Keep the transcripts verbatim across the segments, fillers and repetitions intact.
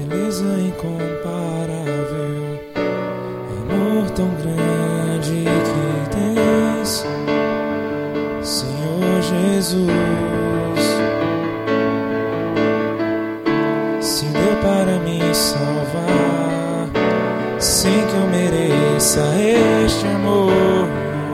beleza incomparável, amor tão grande que tens, Senhor Jesus. Se deu para me salvar, sem que eu mereça este amor,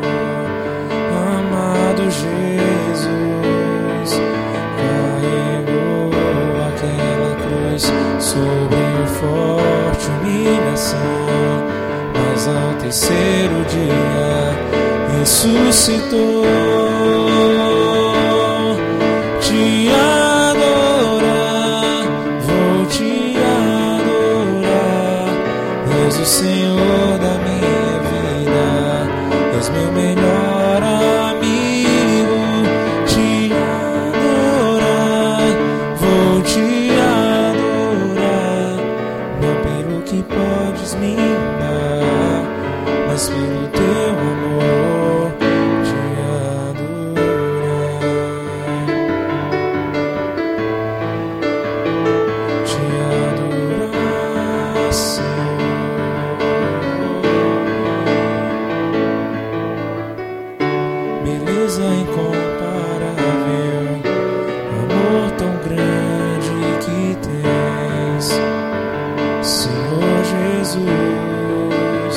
amado Jesus, carregou aquela cruz sobre forte humilhação, mas ao terceiro dia ressuscitou. Te adorar, vou te adorar, és o Senhor da minha vida, és meu melhor amigo. Te adorar, vou te adorar, não pelo que podes me dar, mas pelo teu amor. Te adorar, te adorar, Senhor. Beleza incomparável, amor tão grande que tens, Senhor Jesus.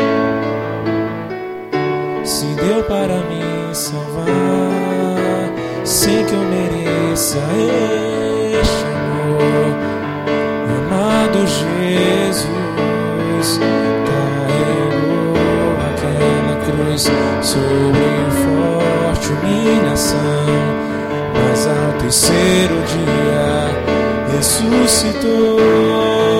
Se deu para me salvar, sem que eu mereça este amor, amado Jesus, carregou aquela cruz sobre forte humilhação, mas ao terceiro dia ressuscitou.